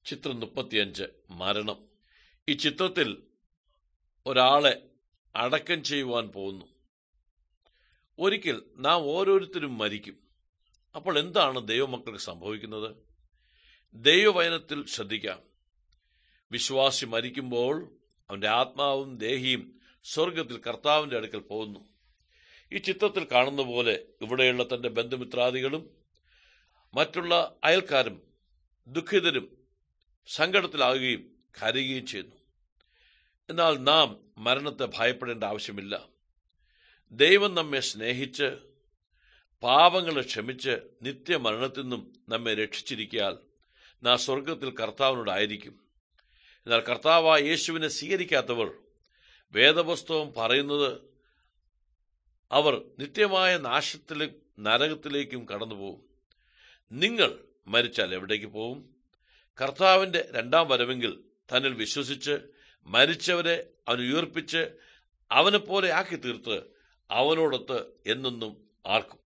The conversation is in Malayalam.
ചിത്രം 35 മരണം. ഈ ചിത്രത്തിൽ ഒരാളെ അടക്കം ചെയ്യുവാൻ പോകുന്നു. ഒരിക്കൽ നാം ഓരോരുത്തരും മരിക്കും. അപ്പോൾ എന്താണ് ദൈവമക്കൾക്ക് സംഭവിക്കുന്നത്? ദൈവവചനത്തിൽ ശ്രദ്ധിക്കാം. വിശ്വാസി മരിക്കുമ്പോൾ അവന്റെ ആത്മാവും ദേഹിയും സ്വർഗത്തിൽ കർത്താവിന്റെ അടുക്കൽ പോകുന്നു. ഈ ചിത്രത്തിൽ കാണുന്ന പോലെ ഇവിടെയുള്ള തന്റെ ബന്ധുമിത്രാദികളും മറ്റുള്ള അയൽക്കാരും ദുഃഖിതരും സങ്കടത്തിലാകുകയും കരയുകയും ചെയ്യുന്നു. എന്നാൽ നാം മരണത്തെ ഭയപ്പെടേണ്ട ആവശ്യമില്ല. ദൈവം നമ്മെ സ്നേഹിച്ച് പാപങ്ങളെ ക്ഷമിച്ച് നിത്യമരണത്തിൽ നിന്നും നമ്മെ രക്ഷിച്ചിരിക്കാൻ നാം സ്വർഗത്തിൽ കർത്താവിനോടായിരിക്കും. എന്നാൽ കർത്താവായ യേശുവിനെ സ്വീകരിക്കാത്തവർ വേദപുസ്തകം പറയുന്നത് അവർ നിത്യമായ നാശത്തിലും നരകത്തിലേക്കും കടന്നുപോകും. നിങ്ങൾ മരിച്ചാൽ എവിടേക്ക് പോകും? കർത്താവിന്റെ രണ്ടാം വരവെങ്കിൽ തന്നിൽ വിശ്വസിച്ച് മരിച്ചവരെ അവൻ ഉയർപ്പിച്ച് അവനെപ്പോലെ ആക്കി തീർത്ത് അവനോടൊത്ത് എന്നെന്നും ആർക്കും.